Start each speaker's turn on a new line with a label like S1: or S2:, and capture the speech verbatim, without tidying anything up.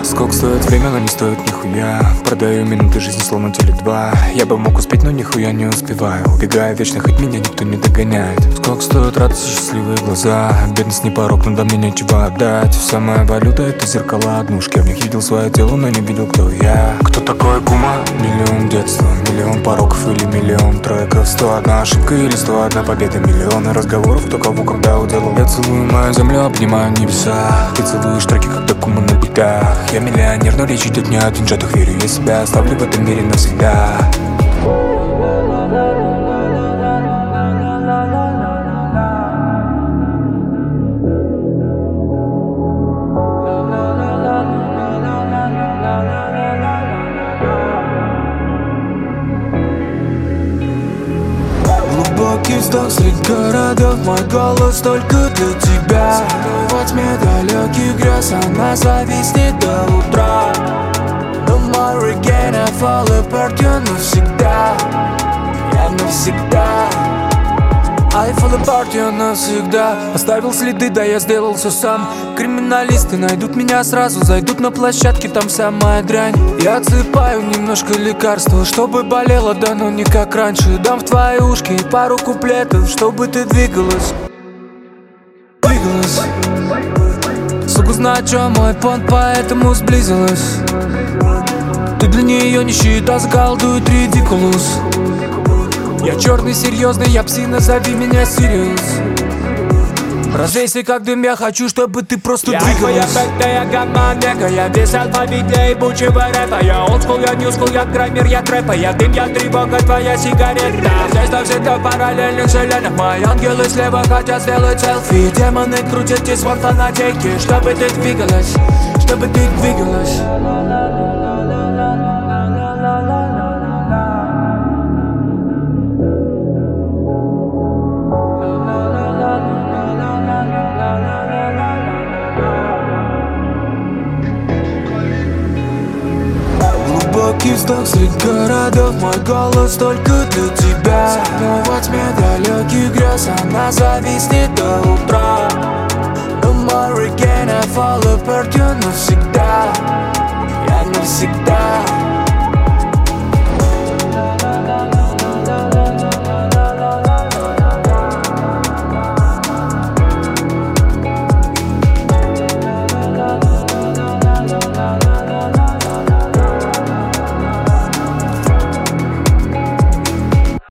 S1: Сколько стоит время, но не стоит нихуя. Продаю минуты жизни, словно теле два. Я бы мог успеть, но нихуя не успеваю. Убегая вечно, хоть меня никто не догоняет. Сколько стоит радость и счастливые глаза. Бедность не порог, надо мне нечего отдать. Вся моя валюта — это зеркала однушки. Я в них видел свое тело, но не видел, кто я. Кто такой кума? Миллион детства, миллион пороков или миллион треков. Сто одна ошибка или сто одна победа. Миллионы разговоров, кто кого когда уделал. Я целую мою землю, обнимаю небеса. Ты целуешь треки, когда кума на битах. Я миллионер, но речь идет не о деньжатах. Верю, я себя оставлю в этом мире навсегда.
S2: Глубокий вздох средь городов, мой голос только для тебя. Со мной во тьме далеких грез, она зависнет до утра. No more again, I fall apart, я навсегда, я навсегда. I fall apart, я навсегда. Оставил следы, да я сделал все сам. Криминалисты найдут меня сразу, зайдут на площадке, там вся моя дрянь. Я отсыпаю немножко лекарства, чтобы болело, да но не как раньше. Дам в твои ушки пару куплетов, чтобы ты двигалась, двигалась. Сука знает, что мой понт, поэтому сблизилась. Ты для нее нищий, да заколдует ridicулous. Я черный, серьезный, я псина, зови меня Сириус. Развейся как дым, я хочу, чтобы ты просто
S3: я
S2: двигалась.
S3: Я твоя я гамма мега, я весь алфавит для ебучего рэпа. Я олдскул, я ньюскул, я граймер, я трэпа. Я дым, я тревога, твоя сигарета. Здесь навсегда в параллельных вселенных. Мои ангелы слева хотят сделать селфи. Демоны крутят дисфон фанатики. Чтобы ты двигалась, чтобы ты двигалась. Глубокий вздох средь городов, мой голос только для тебя. Со мной во тьме далеких грез, она зависнет до утра. No more again, I fall apart, я навсегда, я навсегда.